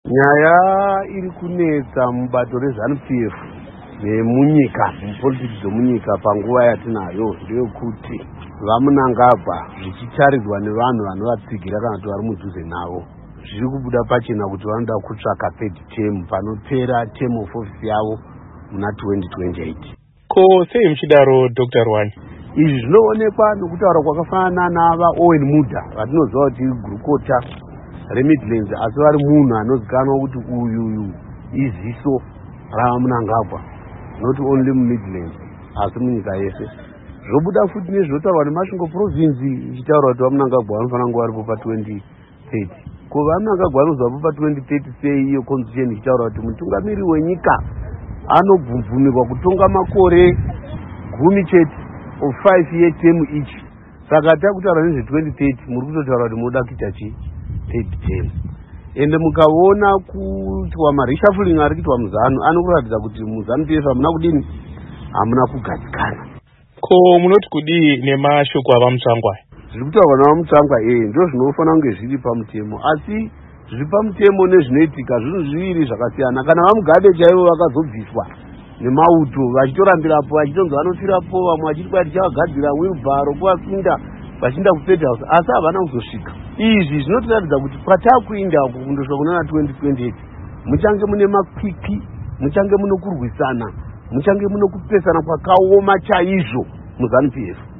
Nyaya iri kunetsa mubato rezanu-PF nemunyika, mupolitiki dzomunyika panguva yatinayo ndeyekuti vamunangagwa zvichitarirwa nevanhu vanovatsigira kana kuti vari mudhuze navo zviri kubuda pachena kuti vanoda kutsvaka third term panopera term of office yavo muna 2028. Ko sei muchidaro Dr. Rwani? Izvi zvinoonekwa nokutaura kwakafanana nava Owen Mudha vatinoziva kuti gurukota reMidlands asi vari munhu anozikanwa kuti uyu iziso ravamunangagwa, not only muMidlands asi munyika yese. Zvobuda futi nezvinotaurwa nemasvingo province ichitaura kuti vamunangagwa vanofanira kunge varipo pa2030. Ko vamunangagwa vanozovapo pa2030 sei iyo constitution ichitaura kuti mutungamiri wenyika anobvumvumirwa kutonga makore 10 chete of 5 year term each. Saka takutaura nezve2030 muri kutotaura kuti munoda kuita chi third term. Ende mukaona kuitwa mareshuffling ari kuitwa muzanu anokuratidza kuti muzanu-PF hamuna kudini, hamuna kugadzikana. Ko munoti kudii nemashoko avamutsvangwa? Zviri kutaurwa navamutsvangwa ndo zvinofanira kunge zviri pamutemo, asi zviri pamutemo nezvinoitika zvinhu zviviri zvakasiyana. Kana vamugabe chaivo vakazobviswa nemauto vachitorambirapo vachitonzi vanofirapo, vamwe vachiti kwai tichavagadzira wheelbarrow kuvasunda vachienda kuState House asi havana kuzosvika. Izvi zvinotiratidza kuti kwatakuenda kundosvika kunana 2028 muchange mune makwikwi, muchange muno kurwisana, muchange muno kupesana kwakaoma chaizvo muzanu-PF.